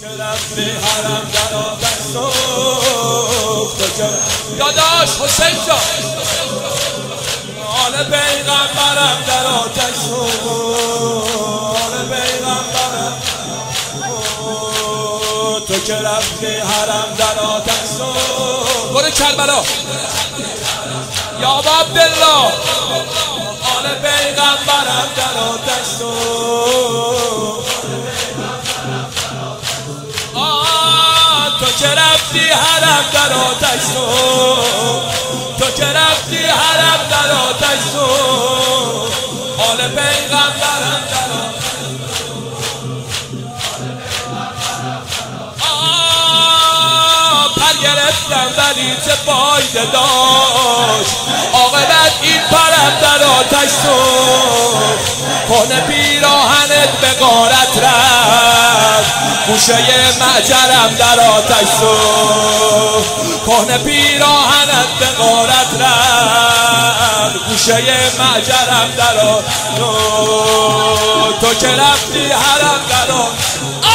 که رفتی حرم در آتش سوخت، تو که داداش حسین جان آل پیغمبرم در آتش سوخت، آل پیغمبرم تو که رفتی حرم در آتش سوخت. برو کربلا یا عبدالله آل پیغمبرم در آتش سوخت. تو که رفتی حرم در آتش سوخت، تو که رفتی حرم در آتش سوخت، آل پیغمبرم در آتش پر گرفتم ولی چه فایده داشت، عاقبت این پرم در آتش سوخت. کنه پیراهنت به غارت رفت، گوشه معجرم در آتش سوخت. کنه پیراهنت به غارت رفت، گوشه معجرم در آتش سوخت. تو که رفتی حرم در آتش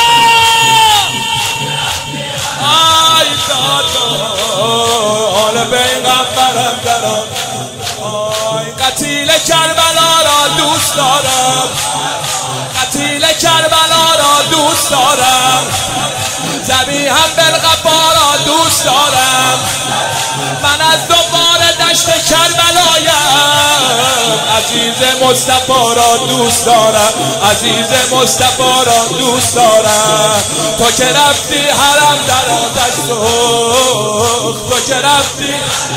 آی دادا آل پیغمبرم در آی قتیل کربلا را دوست دارم، قتیل کربلا را دوست دارم، ذبیحم بالغفار را دوست دارم. من از دوباره دشت کربلایم، عزیز مصطفی را دوست دارم، عزیز مصطفی را دوست دارم. تو که رفتی حرم در آتش سوخت، تو که رفتی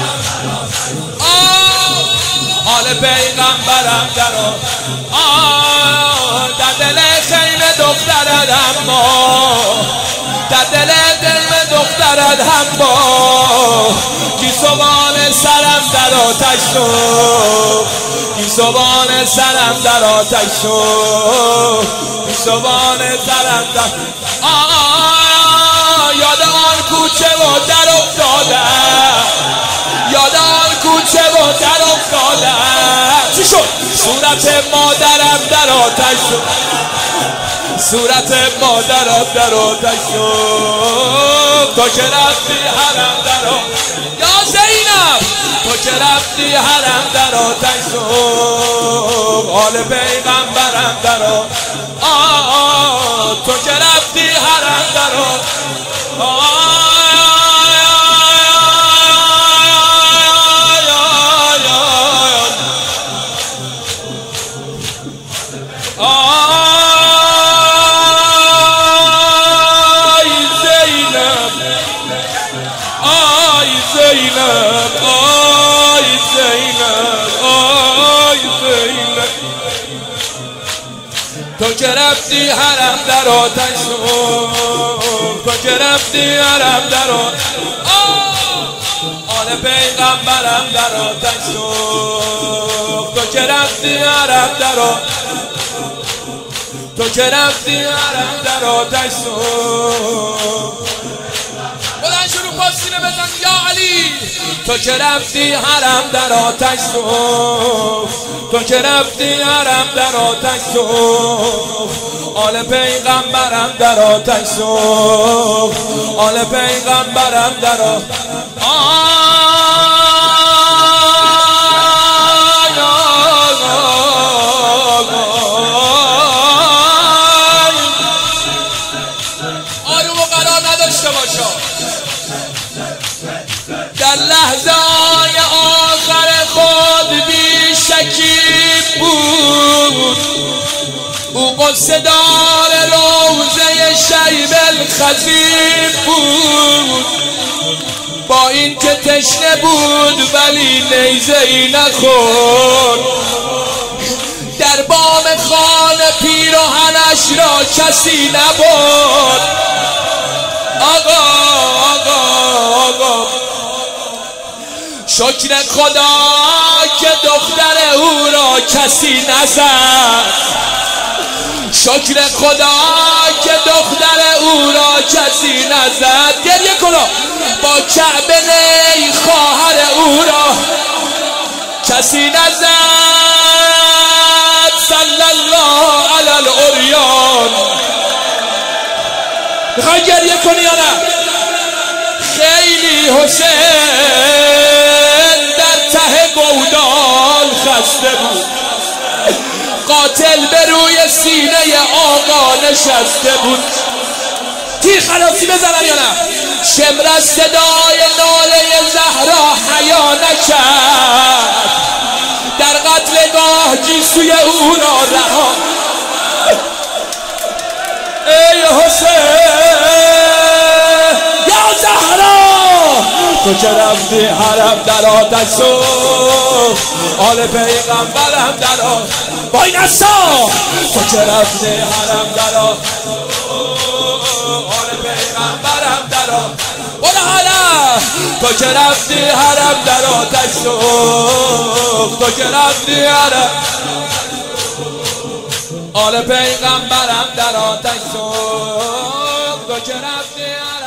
آل پیغمبرم در در دل خیمه دخترت هم با، در دل دخترت هم با گیسوان سرم در آتش سوخت، گیسوان سرم در آتش سوخت، گیسوان سرم در یاد آن کوچه و در افتادم، یاد آن کوچه و در افتادم. چی شد؟ صورت مادرم در آتش شد، صورت مادرم در آتش شد. تو که رفتی حرم در آتش یا زینب، تو که رفتی حرم در آتش شد، آل پیغمبرم در آتش تو که رفتی حرم در آتش تو که رفتی حرم در آتش سوخت، تو که رفتی حرم در آتش آل پیغمبرم در آتش سوخت. تو که رفتی حرم در آتش، تو که رفتی حرم در آتش سوخت. بلند شروع پاسینه بزن یا علی. تو که رفتی حرم در آتش سوخت، تو که رفتی حرم در آتش سوخت، آل پیغمبرم در آتش سوخت، آل پیغمبرم در آتش آروم و قرار نداشته باشا. در لحظه های آخر خود بی شکیب بود، او قصه دار روضه شیب الخضیب بود. با این که تشنه بود ولی نیزه ای نخورد، در بام خانه پیراهنش را کسی نبرد. آقا شکر خدا که دختر او را کسی نزد، شکر خدا که دختر او را کسی نزد. گریه کنا با کعبه نی خواهر او را کسی نزد. صلی الله علی العریان میخوای گریه کنی یا نه؟ خیلی حسین در ته گودال خسته بود، قاتل به روی سینه آقا نشسته بود. تیر خلاصی بزنم یا نه؟ شمر از صدای ناله زهرا حیا نکرد، در قتلگاه گیسوی او را رها. ای حسین یا زهرا، تو که رفتی حرم در آتش سوخت، آل پیغمبرم در آتش. وای نسا، تو که رفتی حرم در آتش سوخت، آل پیغمبرم در آتش. برو حالا، تو که رفتی حرم در آتش سوخت، تو که رفتی حرم، آل پیغمبرم در آتش سوخت، تو که رفتی حرم.